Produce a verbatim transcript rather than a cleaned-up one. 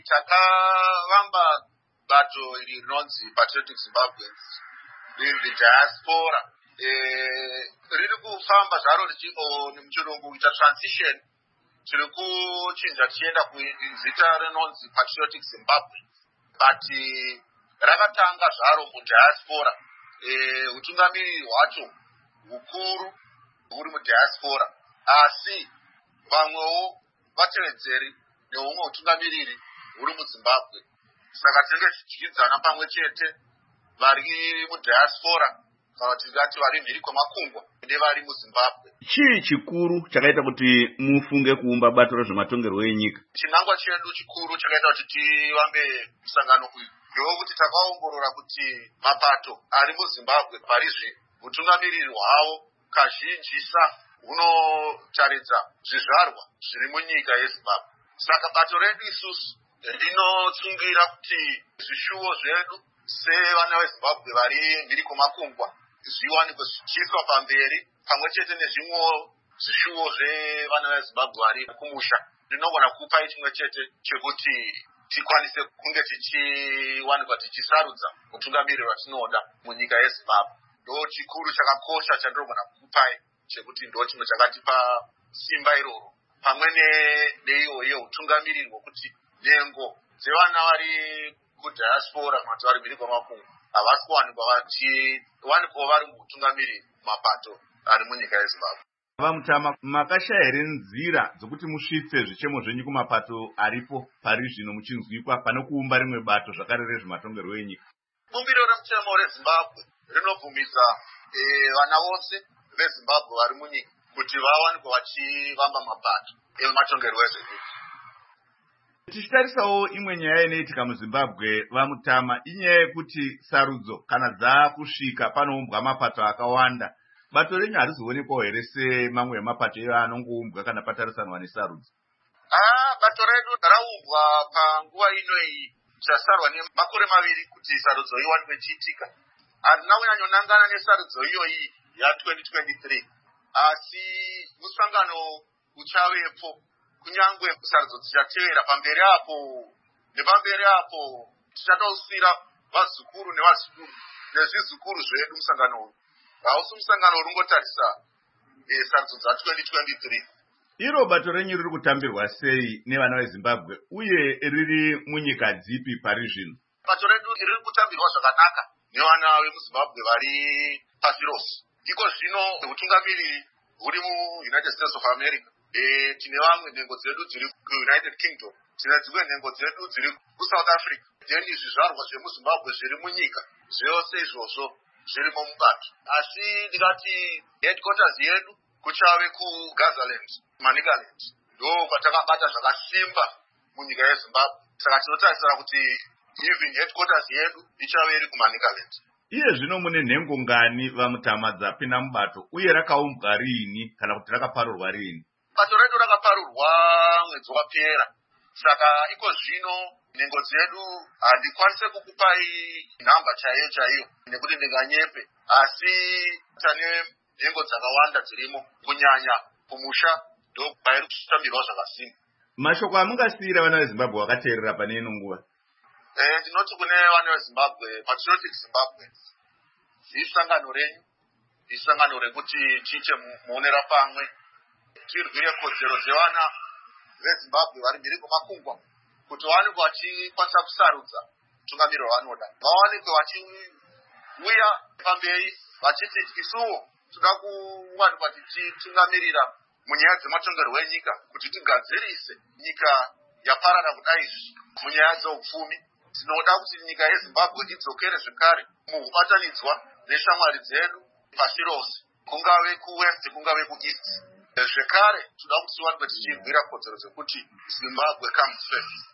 takavamba bato iri rinonzi Patriotic Zimbabweans riri diaspora riri kufamba zvaro richivo nemuchirungu kuita transition. Tiri kuchinja tichienda kuzita rinonzi Patriotic Zimbabweans, but rakatanga zvaro mudiaspora. Utungamiriri hwacho hukuru huri mudiaspora, asi vamwewo vatevedzeri nehumwe utungamiriri huri muZimbabwe. Saka tinenge tichidyidzana pamwe chete vari mudiaspora kana tingati vari mhiri kwemakungwa nevari muZimbabwe. Chii chikuru chakaita kuti mufunge kuumba bato rezvematongerwo enyika? Chinangwa chedu chikuru chakaita kuti tivambe musangano uyu ndokuti takaongorora kuti mapato ari muZimbabwe pari zvino utungamiriri hwavo kazhinjisa hunotaridza zvizvarwa zviri munyika yeZimbabwe. Saka bato redu isusu rinotsungira kuti zvishuwo zvedu sevana veZimbabwe vari mhiri kwemakungwa zviwanikwe zvichiiswa pamberi pamwe chete nezvimwewo zvishuwo zvevana veZimbabwe vari kumusha. Ndinogona kupai chimwe chete chekuti tikwanise kunge tichiwanikwa tichisarudza utungamiriri hwatinoda munyika yeZimbabwe. Ndo chikuru chakakosha chandinogona kukupai chekuti ndo chimwe chakatipa simba iroro, pamwe neiyo yeutungamiriri hwokuti nhengo dzevana vari kudiaspora kana kuti vari mhiri kwemakungwa havasi kuwanikwa vachiwanikwawo vari muutungamiriri mapato ari munyika yeZimbabwe. Vamutama, makashaya here nzira dzokuti musvitse zvichemo zvenyu kumapato aripo pari zvino muchinzwikwa pane kuumba rimwe bato zvakare rezvematongerwo enyika? Bumbiro remutemo reZimbabwe rinobvumidza vana vose veZimbabwe vari munyika kuti vawanikwa vachivamba mabato ematongerwo ezvenyika. Tichitarisawo imwe nyaya inoitika muZimbabwe, Vamutama, inyaya yekuti sarudzo kana dzakusvika panoumbwa mapato akawanda. Bato renyu harizoonekwawo here semamwe emapato iwo anongoumbwa kana patarisanwa nesarudzo? Ah, bato redu raumbwa panguva inoyi chasarwa nemakore maviri kuti sarudzo iwanikwe ichiitika. Handina kunyanyonangana nesarudzo iyoyi ya-twenty twenty-three, asi musangano uchavepo kunyangwe sarudzo dzichatevera pamberi apo nepamberi apo tichatosira vazukuru nevazukuru nezvizukuru zvedu musangano uyu. Hausi musangano uringotarisa sarudzo dza-twenty twenty-three. Iro bato renyu riri kutambirwa sei nevana veZimbabwe uye riri munyika dzipi pari zvino? Bato redu riri kutambirwa zvakanaka nevana vemuZimbabwe vari pasi rose. Iko zvino utungamiriri huri muUnited States of America. E, tine vamwe nhengo dzedu dziri kuUnited Kingdom, tine dzimwe nhengo dzedu dziri kuSouth Africa. Then zvizvarwa zvemuZimbabwe zviri munyika zvose izvozvo zvirimo mubato. Asi ndikati headquarters yedu kuchave kuGazaland, Manicaland. Ndo kwatakabata zvakasimba munyika yeZimbabwe. Saka tinotarisira kuti even headquarters yedu ichave iri kuManicaland. Iye zvino mune nhengo ngani Vamutama dzapinda mubato uye rakaumbwa riini kana kuti rakaparurwa riini? Bato redu rakaparurwa mwedzi wapera. Saka iko zvino nhengo dzedu handikwanise kukupai nhamba chaiyo chaiyo nekuti ndinganyepe, asi tane nhengo dzakawanda dzirimo kunyanya kumusha ndo pairi kutambirwa zvakasimba. Mashoko amungasiyira vana veZimbabwe vakateerera pane ino nguva? Eh, ndinoti kune vana veZimbabwe, Patriotic Zimbabweans, isangano renyu, isangano rekuti tiite muonera pamwe tirwire kodzero dzevana veZimbabwe vari mhiri kwemakungwa kuti vawanikwe vachikwanisa kusarudza utungamiriri hwavanoda, vawanikwe vachiuya pamberi vachiti isuwo toda kuwanikwa tichitungamirira munyaya dzematongerwo enyika kuti tigadzirise nyika yaparara kudai munyaya dzeupfumi. Tinoda kuti nyika yeZimbabwe idzokere zvekare mukubatanidzwa neshamwari dzedu pasi rose, kungave kuwest kungave kueast. Zvekare toda kuti tiwanikwe tichirwira kodzero dzekuti Zimbabwe comes first.